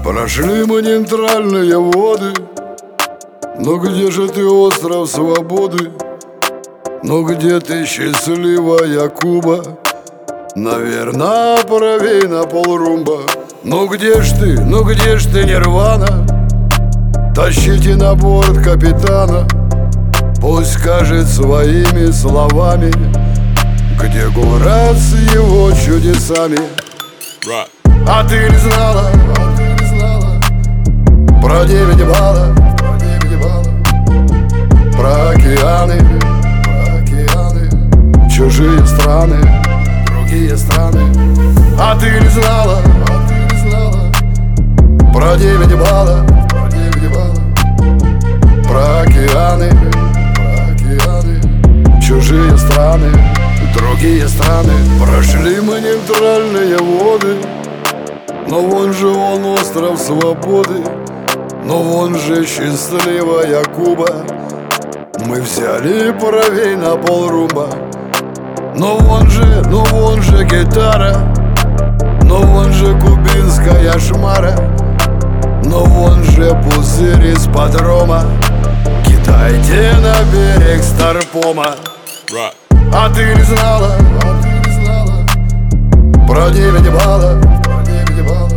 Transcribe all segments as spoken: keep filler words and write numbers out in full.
Прошли мы нейтральные воды, но где же ты, остров свободы? Ну где ты, счастливая Куба? Наверно, правей на полрумба. Ну где ж ты, ну где ж ты, Нирвана? Тащите на борт капитана, пусть скажет своими словами, где город с его чудесами. Right. А ты не знала, а ты не знала про девять баллов, про девять баллов, про океаны, про океаны, чужие страны, другие страны. А ты не знала, а ты не знала про девять баллов, про девять баллов, про океаны, про океаны, чужие страны, другие страны. Прошли мы нейтральные воды, но вон же он, остров свободы, но вон же счастливая Куба. Мы взяли правей на полрумба. Но вон же, ну вон же гитара, но вон же кубинская шмара, но вон же пузырь из-под рома. Кидайте на берег Старпома. Right. А ты не знала, а ты не знала про девять баллов, про девять баллов,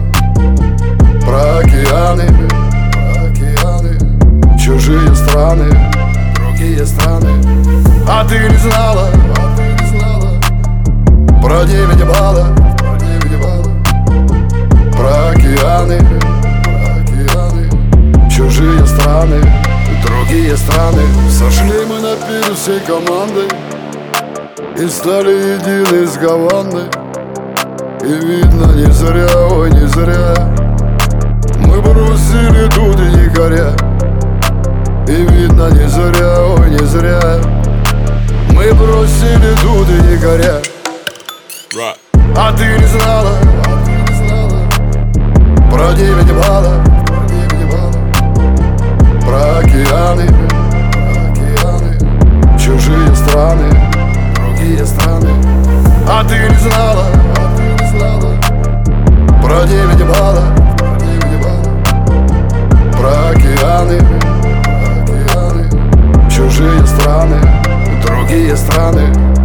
про океаны, про океаны, чужие страны, другие страны. А ты не знала, а ты не знала про девять баллов, про девять баллов, про океаны, про океаны, чужие страны, другие страны. Сошли мы на пир всей командой и стали едины с Гаваны. И видно, не зря, ой, не зря мы бросили тут якоря. И видно, не зря, ой, не зря мы бросили тут якоря. Right. А ты не знала, а ты не знала про девять баллов, про девять баллов, про океаны, про океаны, чужие страны, другие страны. А ты не знала, а ты не знала про девять баллов, про девять баллов, про океаны, про океаны, чужие страны, другие страны.